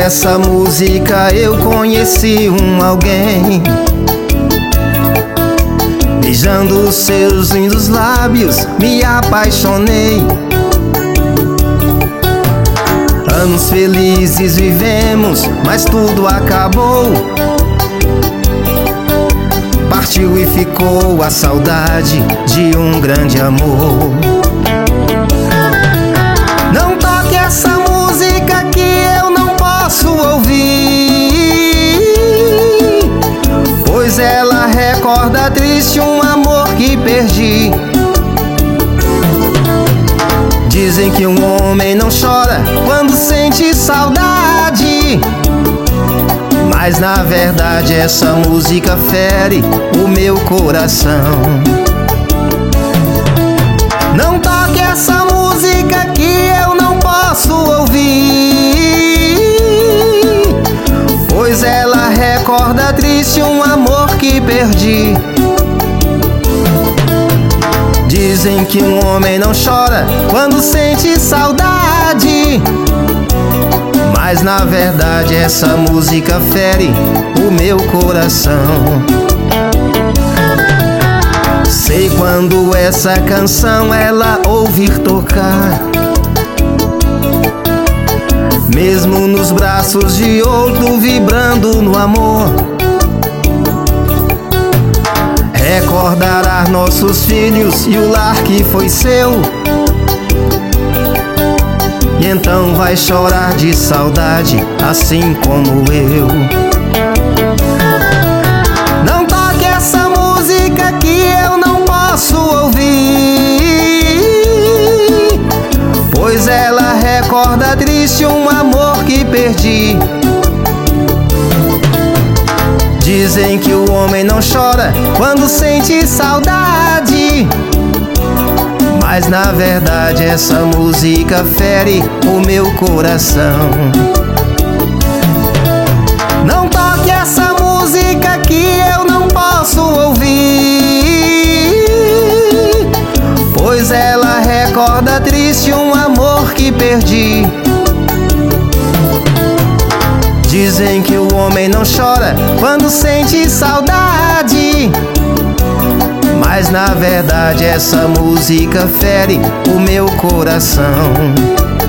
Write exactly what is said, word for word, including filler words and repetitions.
essa música eu conheci um alguém. Beijando os seus lindos lábios, me apaixonei. Anos felizes vivemos, mas tudo acabou. Partiu e ficou a saudade de um grande amor. Não toque essa música que eu não posso ouvir, pois ela recorda triste um amor que perdi. Dizem que um homem não chora quando sente saudade, mas na verdade essa música fere o meu coração. Não toque essa música que eu não posso ouvir, pois ela recorda triste um amor que perdi. Dizem que um homem não chora quando sente saudade, mas na verdade essa música fere o meu coração. Sei quando essa canção ela ouvir tocar, mesmo nos braços de outro vibrando no amor, recordará nossos filhos e o lar que foi seu, e então vai chorar de saudade, assim como eu. Não toque essa música que eu não posso ouvir, pois ela recorda triste um amor que perdi. Dizem que o homem não chora quando sente saudade, mas na verdade essa música fere o meu coração. Não toque essa música que eu não posso ouvir, pois ela recorda triste um amor que perdi. Dizem que o homem não chora quando sente saudade, mas na verdade essa música fere o meu coração.